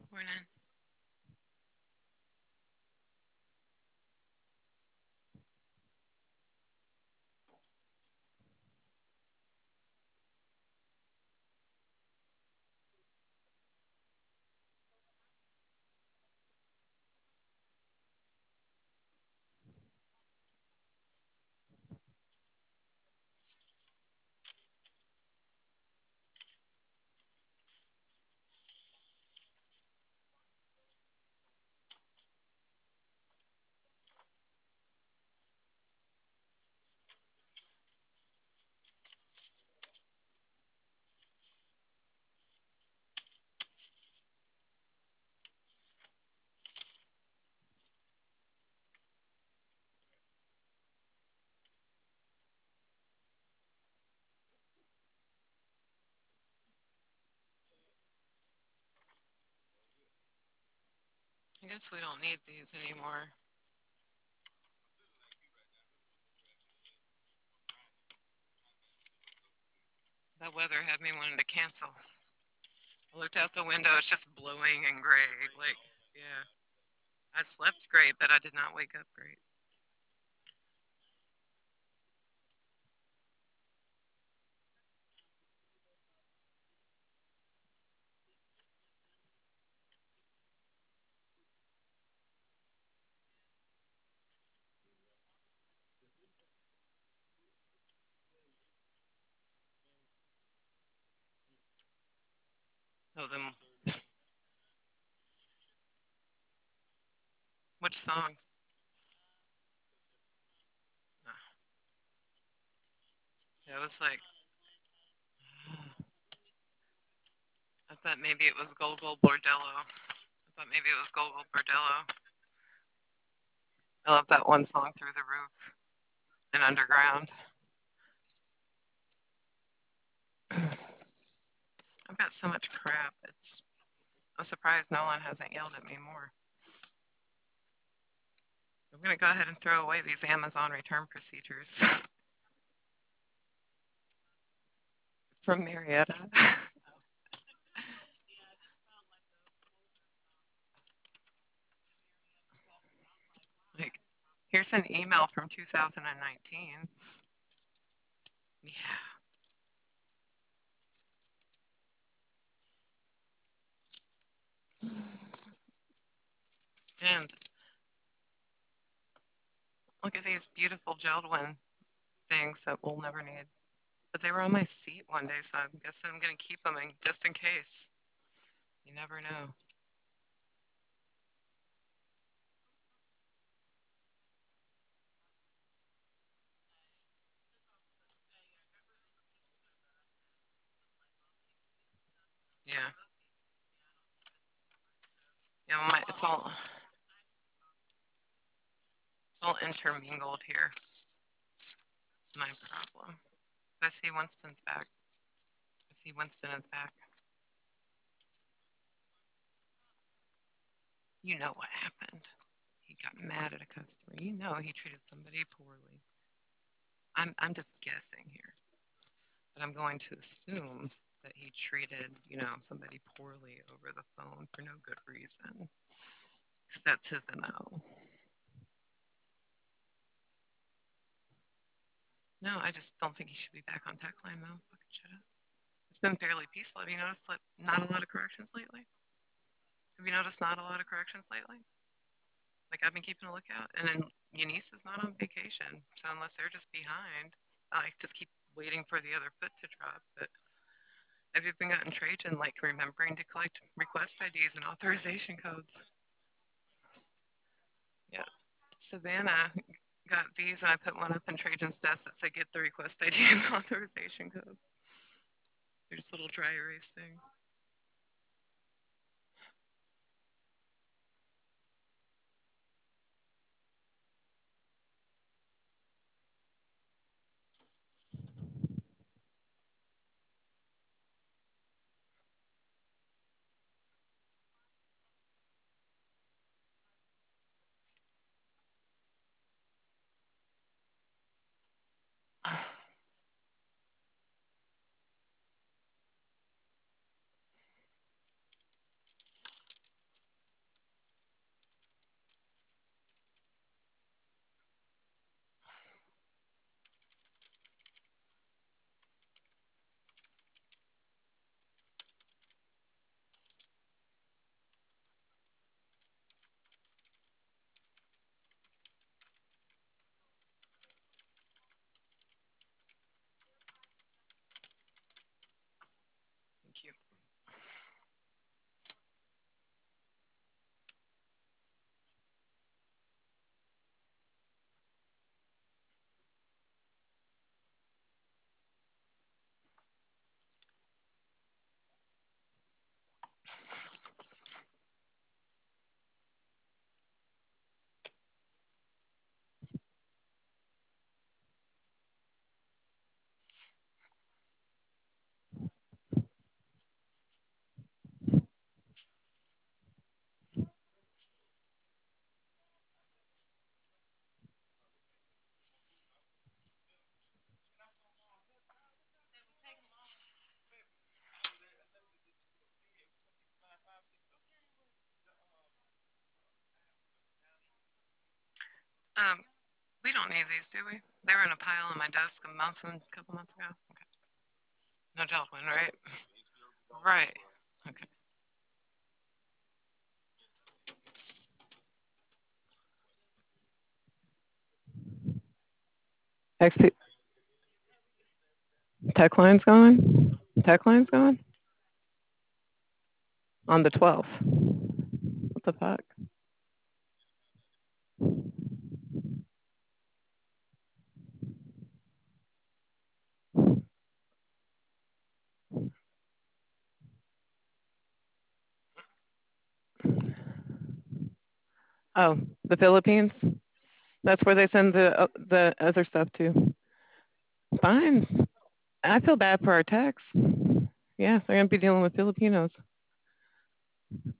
Morning. I guess we don't need these anymore. That weather had me wanting to cancel. I looked out the window, it's just blowing and gray. Like, yeah. I slept great, but I did not wake up great. Oh, them. Which songs? Ah, yeah, it was like, I thought maybe it was Gogol Bordello. I thought maybe it was Gogol Bordello. I love that one song, Through the Roof and Underground. I've got so much crap. I'm surprised no one hasn't yelled at me more. I'm going to go ahead and throw away these Amazon return procedures from Marietta. Like, here's an email from 2019. Yeah. And look at these beautiful Geldwin things that we'll never need. But they were on my seat one day, so I'm guessing I'm going to keep them just in case. You never know. Yeah. Yeah, it's all intermingled here. It's my problem. I see Winston's back. I see Winston is back. You know what happened. He got mad at a customer. You know he treated somebody poorly. I'm just guessing here, but I'm going to assume that he treated, somebody poorly over the phone for no good reason. Because that's his MO. No, I just don't think he should be back on tech line though. Fucking shut up. It's been fairly peaceful. Have you noticed like not a lot of corrections lately? Have you noticed not a lot of corrections lately? Like I've been keeping a lookout, and then Eunice is not on vacation, so unless they're just behind, I just keep waiting for the other foot to drop. But have you been gotten Trajan like remembering to collect request IDs and authorization codes? Yeah. Savannah got these, and I put one up in Trajan's desk that said get the request ID and authorization code. They're just little dry erase things. We don't need these, do we? They were in a pile on my desk a couple months ago. Okay. No gelatin, right? Right. Okay. XP tech line's gone. Tech line's gone on the 12th. What the fuck? Oh, the Philippines. That's where they send the other stuff to. Fine. I feel bad for our techs. Yeah, they're gonna be dealing with Filipinos.